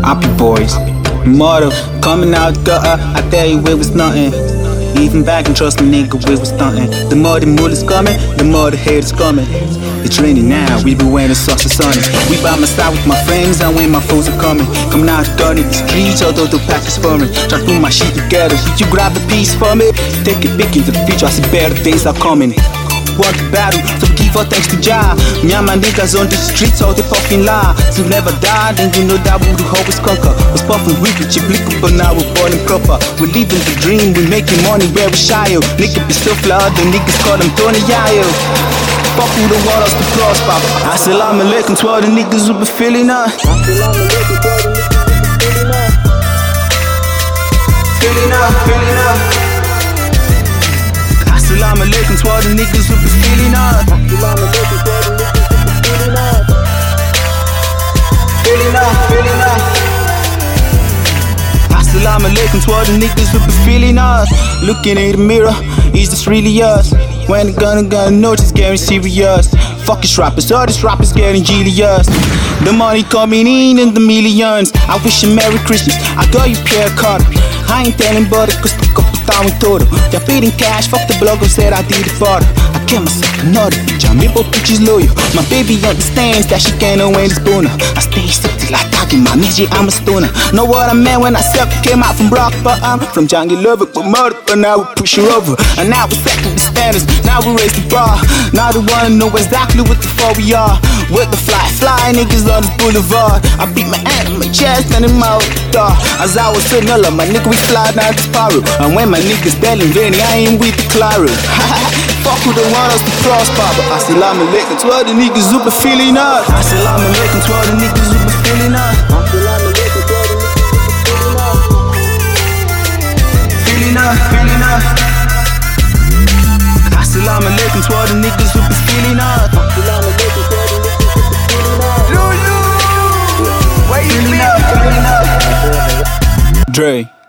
Happy boys. Motto, coming out gutter, I tell you it was nothing. Even back and trust me, nigga, we was stunting. The more the mullet's coming, the more the hate is coming. It's raining now, we be wearing socks and sunny. We by my side with my friends, and when my foes are coming. Coming out gun in the streets, although the pack is foreign. Try to put my shit together, would you grab a piece for me? Take a peek into the future, I see better days are coming. Want the battle, so we give all thanks to Jah. Me and my niggas on the streets, all they puffin' lie. So never died, and you know that we will always conquer. Was puffin' weak with your blicker, but now we're ballin' proper. We're living the dream, we're making money where we shy. Nigga be so flood, the niggas call him Tony Yayo. Fuck who don't want us to prosper. Assalamu alaikum to all the niggas who be feeling us. Feeling up. Assalamu alaikum to all the niggas who be feeling us. Feeling up. Assalamu alaikum to all the niggas who be feeling us. Looking in the mirror, is this really us? When the gonna know it's getting serious. Fuck these rappers, all these rappers getting genius. The money coming in the millions. I wish you Merry Christmas, I got you Pierre Carter. I ain't telling buddy cause the couple time we told him. They're beating cash, fuck the blogger, said I did it for her. I get myself another bitch, I'm able bitches loyal. My baby understands that she can't know when it's boner. I stay stuck till I talking my magic, I'm a stoner. Know what I meant when I said we came out from Brock, but I'm from Jungle Lover, but murder, but now we push her over. And now we're setting the standards, now we raise the bar. Now they wanna know exactly what the fuck we are. With the fly niggas on this boulevard. I beat my hand on my chest and in my door. As I was sitting all of my nigga, we fly down the sparrow. And when my niggas telling Vinny, I ain't with the Claro. Fuck who don't want us to prosper, but assalamu alaikum to all the niggas who be feeling us. Assalamu alaikum to all the niggas who be feeling us. Feeling up. Assalamu alaikum to all the niggas who be feeling us. Lulu, where you feeling up? Dre.